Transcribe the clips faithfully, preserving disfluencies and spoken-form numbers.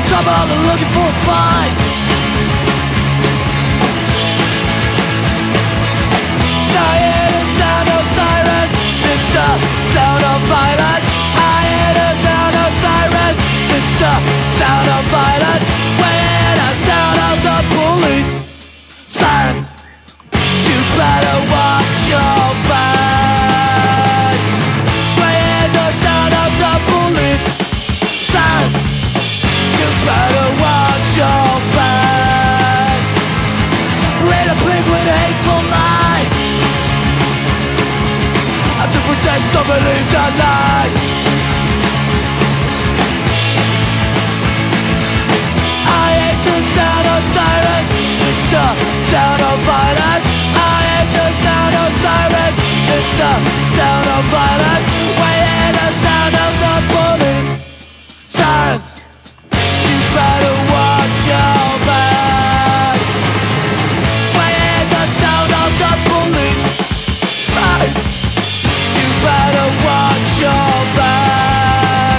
trouble and looking for a fight. I hear the sound of sirens, it's the sound of violence. I hear the sound of sirens, it's the sound of violence. We hear the sound of the police sirens. You better watch your back. We hear the sound of the police sirens. You better watch your back. Read a pig with hateful lies. I have to pretend to believe the lies. I hate the sound of sirens, it's the sound of violence. I hate the sound of sirens, it's the sound of violence. We hear the sound of the police sirens. You better watch your back. We hear the sound of the police sirens. You better watch your back.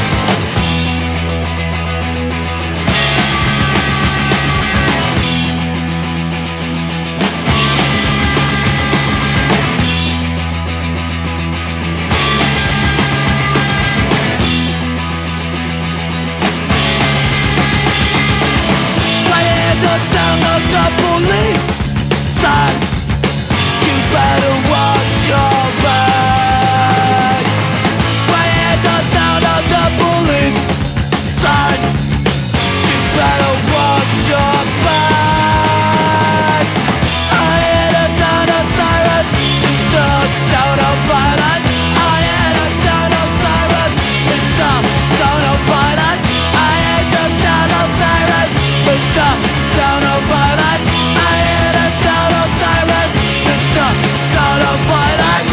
I hear the sound of the police sirens. You better watch your back. I hear the sound of the police sirens. You better watch your back. I hear the sound of sirens, it's the sound of violence. I hear the sound of sirens, it's the sound of violence. I hear the sound of sirens, it's the sound of violence. I hear the sound of sirens, it's the sound of violence.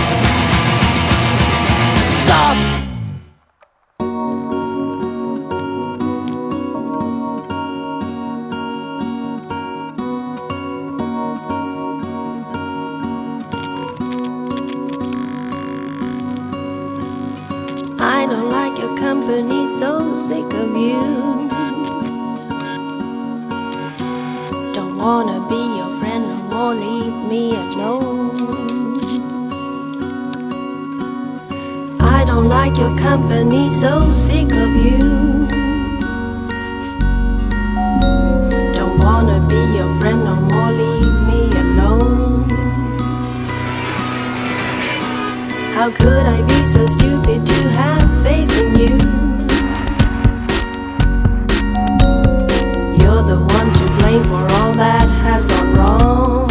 Stop. I don't like your company, so sick of you. Don't wanna be your friend no more, leave me alone. I don't like your company, so sick of you. Don't wanna be your friend no more, leave me alone. How could I be so stupid to have faith in you? You're the one to blame for all that has gone wrong.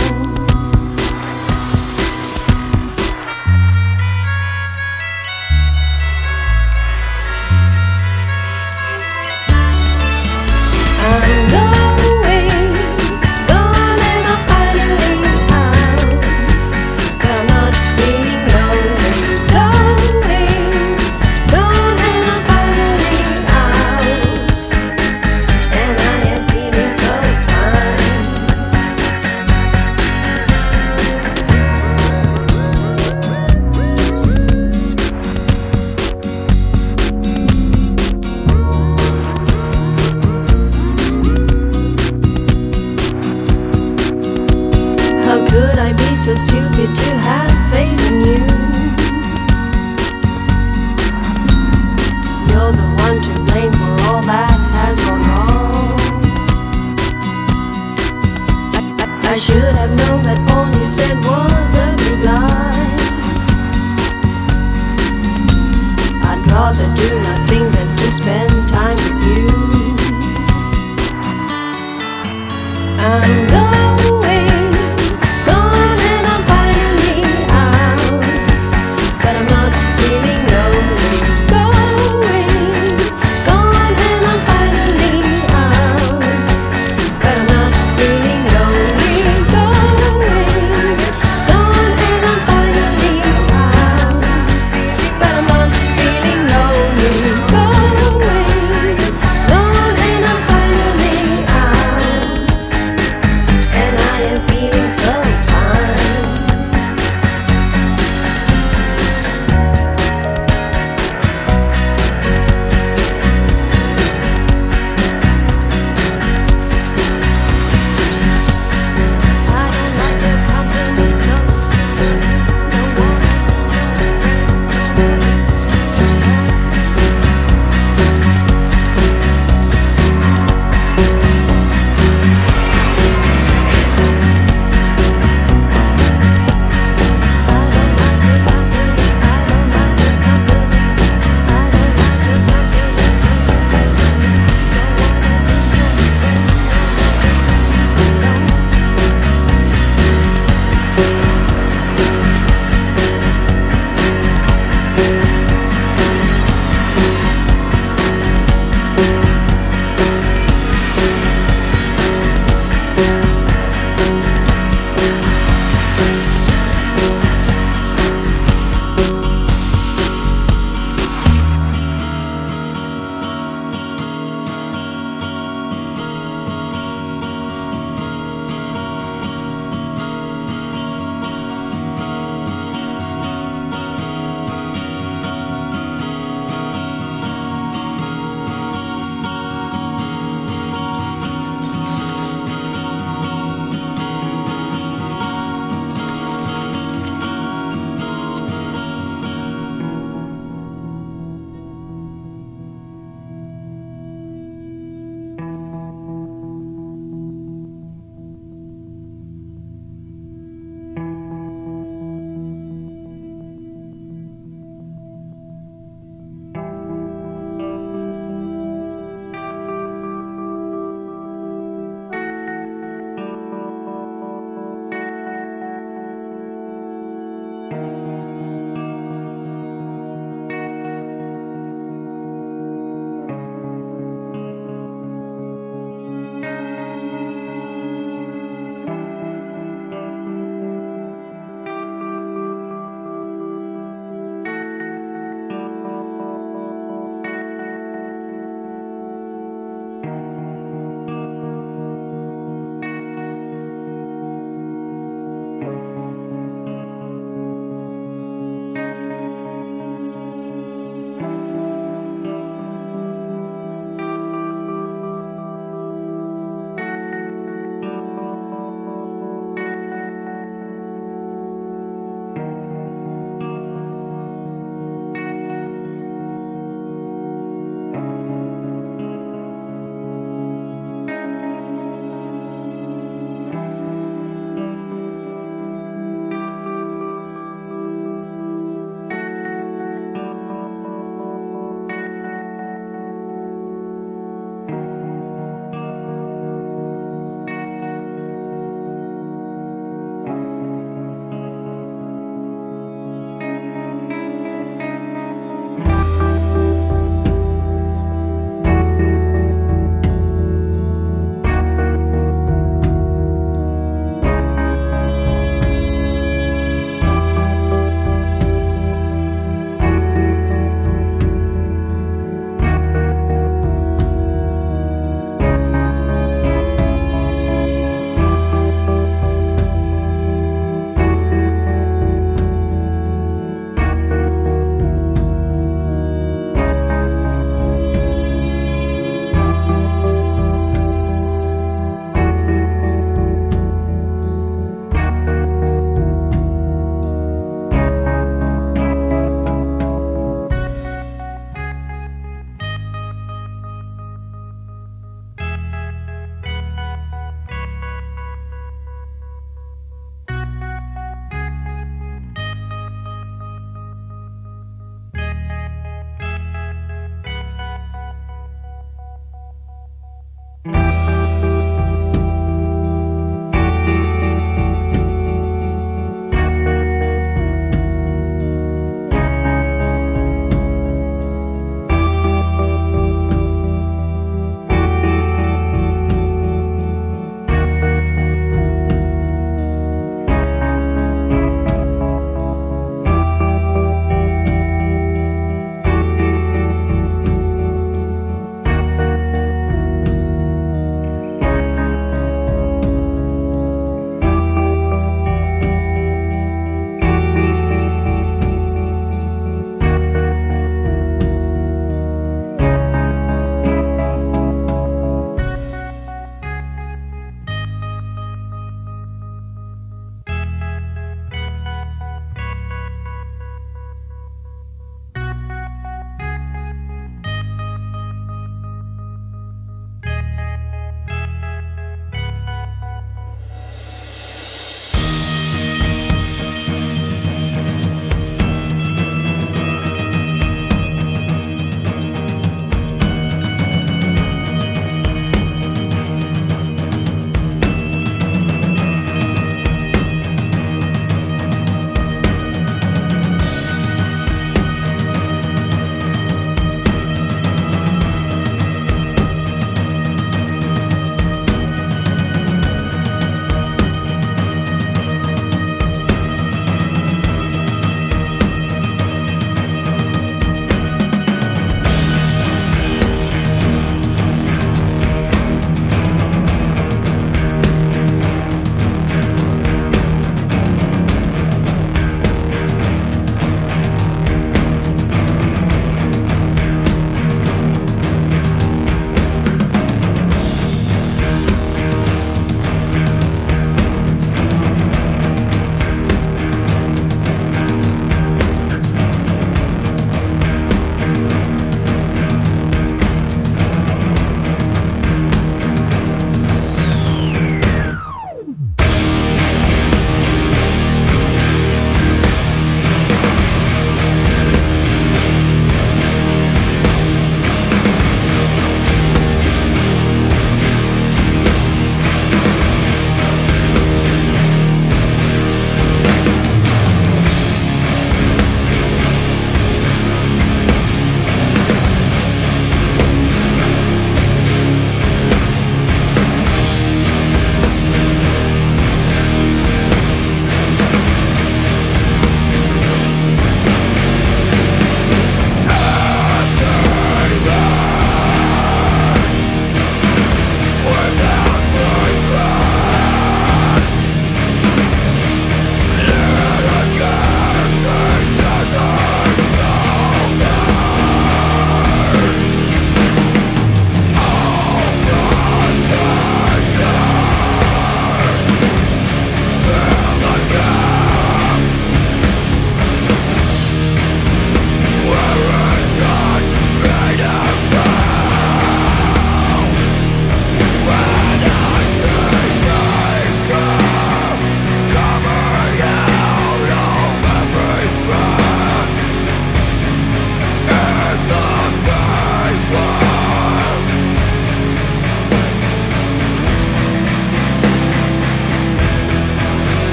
I'm going, gone and I'm finally out, but I'm not feeling lonely. Going, gone and I'm finally out, and I am feeling so fine. How could I be so stupid to have faith in you? You're the one to blame for all that has gone wrong. I, I, I should have known that all you said was a big lie. I'd rather do nothing than to spend time with you. I'm going, gone and I'm finally out, but I'm not feeling lonely. Going, gone and I'm finally out, but I'm not feeling lonely. Going,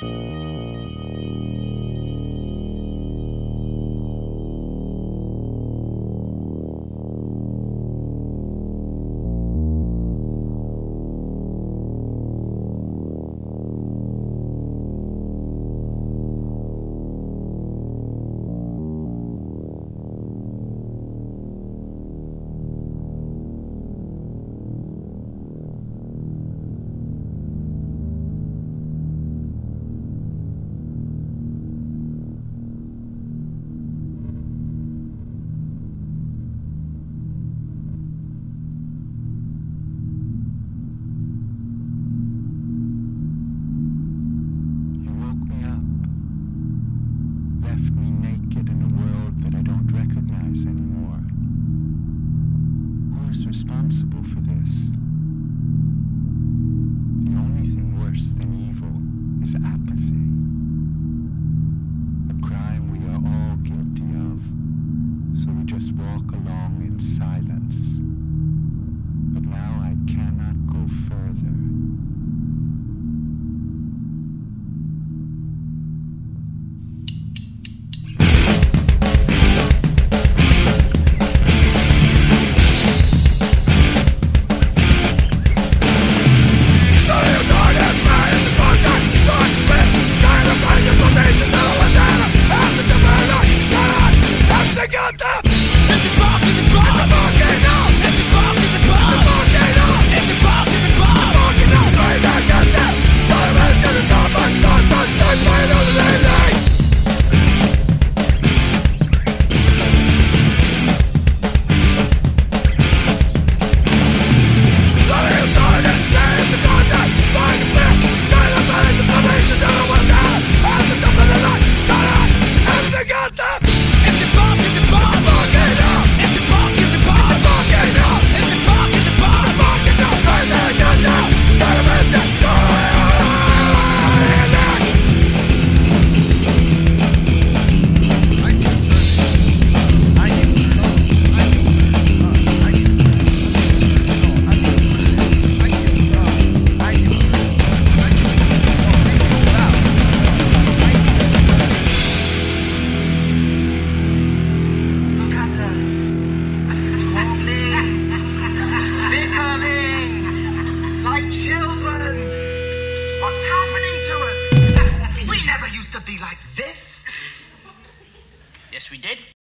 Responsible for this. The only thing worse than evil is apathy. A crime we are all guilty of, so we just walk along in silence. But now I cannot go further. What's happening to us? We never used to be like this. Yes, we did.